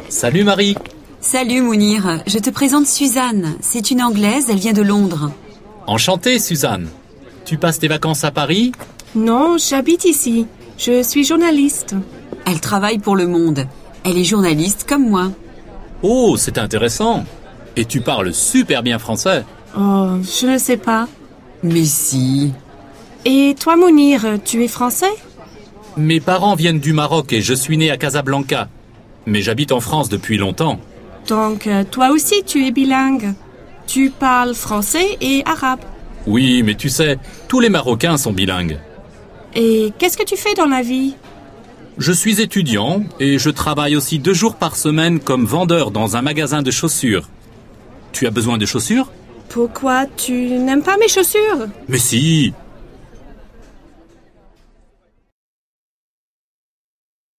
Salut Marie. Salut Mounir, je te présente Suzanne. C'est une Anglaise, elle vient de Londres. Enchanté Suzanne. Tu passes tes vacances à Paris? Non, j'habite ici. Je suis journaliste. Elle travaille pour Le Monde. Elle est journaliste comme moi. Oh, c'est intéressant. Et tu parles super bien français. Oh, je ne sais pas. Mais si. Et toi, Mounir, tu es français? Mes parents viennent du Maroc et je suis né à Casablanca. Mais j'habite en France depuis longtemps. Donc, toi aussi, tu es bilingue. Tu parles français et arabe. Oui, mais tu sais, tous les Marocains sont bilingues. Et qu'est-ce que tu fais dans la vie? Je suis étudiant et je travaille aussi 2 jours par semaine comme vendeur dans un magasin de chaussures. Tu as besoin de chaussures? Pourquoi tu n'aimes pas mes chaussures? Mais si,